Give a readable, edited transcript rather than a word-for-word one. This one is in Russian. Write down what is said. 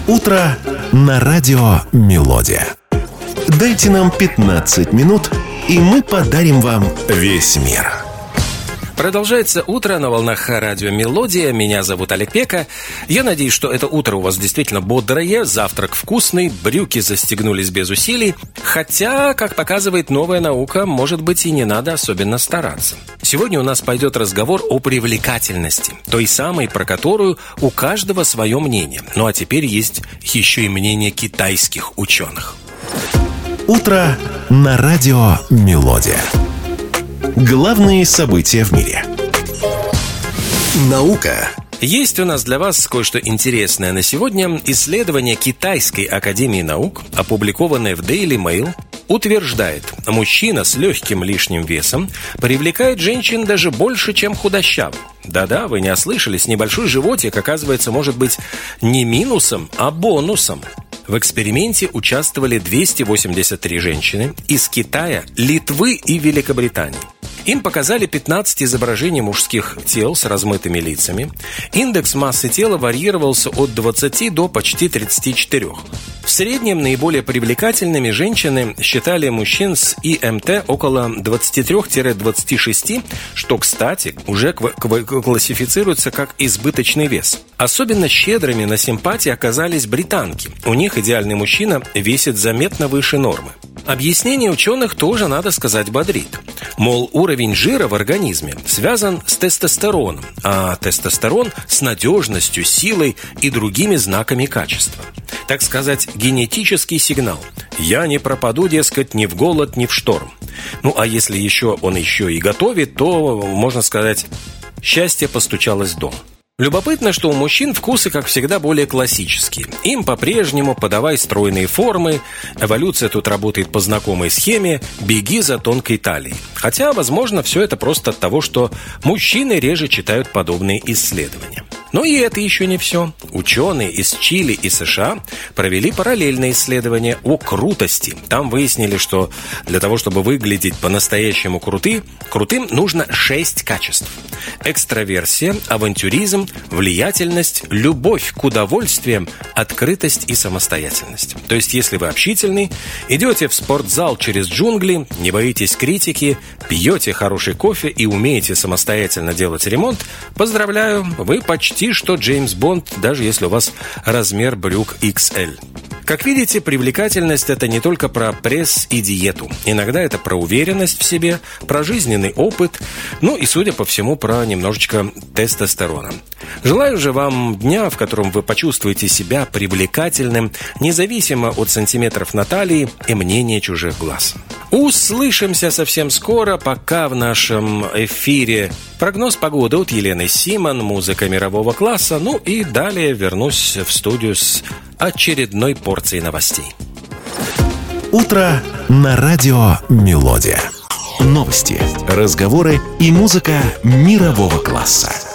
Утро на радио «Мелодия». Дайте нам 15 минут, и мы подарим вам весь мир. Продолжается утро на волнах радио «Мелодия». Меня зовут Олег Пека. Я надеюсь, что это утро у вас действительно бодрое, завтрак вкусный, брюки застегнулись без усилий. Хотя, как показывает новая наука, может быть, и не надо особенно стараться. Сегодня у нас пойдет разговор о привлекательности, той самой, про которую у каждого свое мнение. Ну а теперь есть еще и мнение китайских ученых. Утро на радио «Мелодия». Главные события в мире. Наука. Есть у нас для вас кое-что интересное на сегодня. Исследование Китайской академии наук, опубликованное в Daily Mail, утверждает, мужчина с легким лишним весом привлекает женщин даже больше, чем худощавый. Да-да, вы не ослышались, небольшой животик, оказывается, может быть не минусом, а бонусом. В эксперименте участвовали 283 женщины из Китая, Литвы и Великобритании. Им показали 15 изображений мужских тел с размытыми лицами. Индекс массы тела варьировался от 20 до почти 34. В среднем наиболее привлекательными женщины считали мужчин с ИМТ около 23-26, что, кстати, уже классифицируется как избыточный вес. Особенно щедрыми на симпатии оказались британки. У них идеальный мужчина весит заметно выше нормы. Объяснение ученых тоже, надо сказать, бодрит. Мол, уровень жира в организме связан с тестостероном, а тестостерон с надежностью, силой и другими знаками качества. Так сказать, генетический сигнал. Я не пропаду, дескать, ни в голод, ни в шторм. Ну, а если он еще и готовит, то, можно сказать, счастье постучалось в дом. Любопытно, что у мужчин вкусы, как всегда, более классические. Им по-прежнему подавай стройные формы, эволюция тут работает по знакомой схеме «беги за тонкой талией». Хотя, возможно, все это просто от того, что мужчины реже читают подобные исследования. Но и это еще не все. Ученые из Чили и США провели параллельное исследование о крутости. Там выяснили, что для того, чтобы выглядеть по-настоящему крутым, нужно 6 качеств. Экстраверсия, авантюризм, влиятельность, любовь к удовольствиям, открытость и самостоятельность. То есть, если вы общительный, идете в спортзал через джунгли, не боитесь критики, пьете хороший кофе и умеете самостоятельно делать ремонт, поздравляю, вы почти что Джеймс Бонд, даже если у вас размер брюк XL. Как видите, привлекательность – это не только про пресс и диету. Иногда это про уверенность в себе, про жизненный опыт, ну и, судя по всему, про немножечко тестостерона. Желаю же вам дня, в котором вы почувствуете себя привлекательным, независимо от сантиметров на талии и мнения чужих глаз. Услышимся совсем скоро, пока в нашем эфире прогноз погоды от Елены Симон, музыка мирового класса, ну и далее вернусь в студию с очередной порцией новостей. Утро на радио «Мелодия». Новости, разговоры и музыка мирового класса.